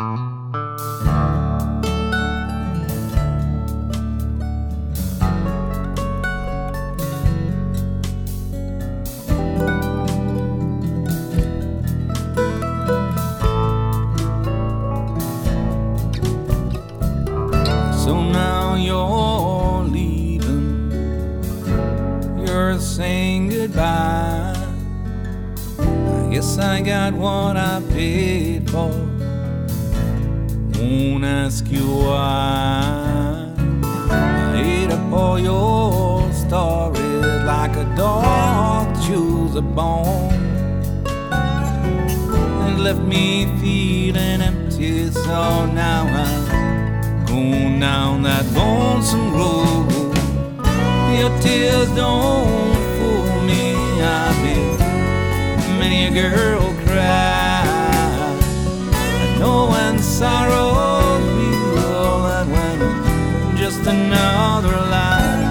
So now you're leaving, you're saying goodbye. I guess I got what I paid for, won't ask you why. I ate up all your stories like a dog chews a bone, and left me feeling empty. So now I'm going down that lonesome road. Your tears don't fool me. I've been many a girl cry. I know when sorrow's real, that when it's just another lie.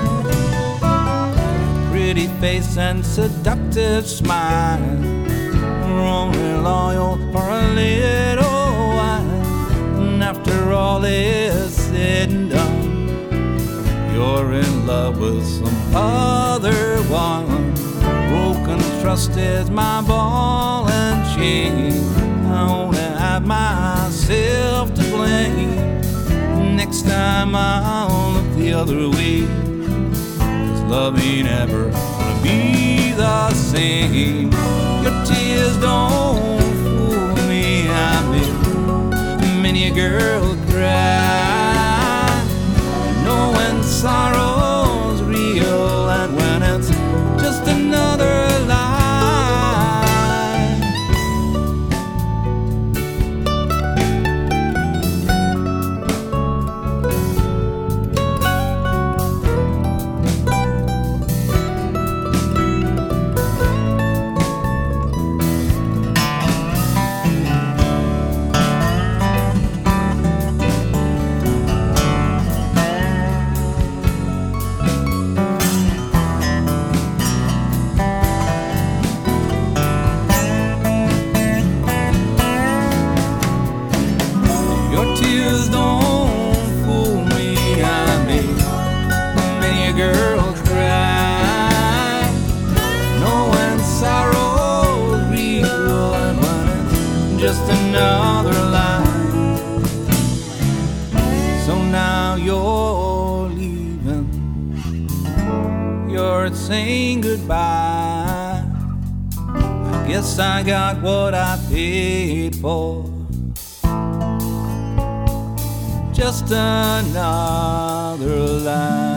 Pretty face and seductive smile, we're only loyal for a little while. And after all is said and done, you're in love with some other one. Broken trust is my ball and chain. I only have myself to blame. Next time I'll look the other way, 'cause love ain't ever gonna be the same. Your tears don't fool me. I've been many a girl cry. I know when sorrow's real and when it's just another lie. Tears don't fool me. I made many a girl cry. Know when sorrow's real and when it's just another lie. So now you're leaving, you're saying goodbye. I guess I got what I paid for, just another lie.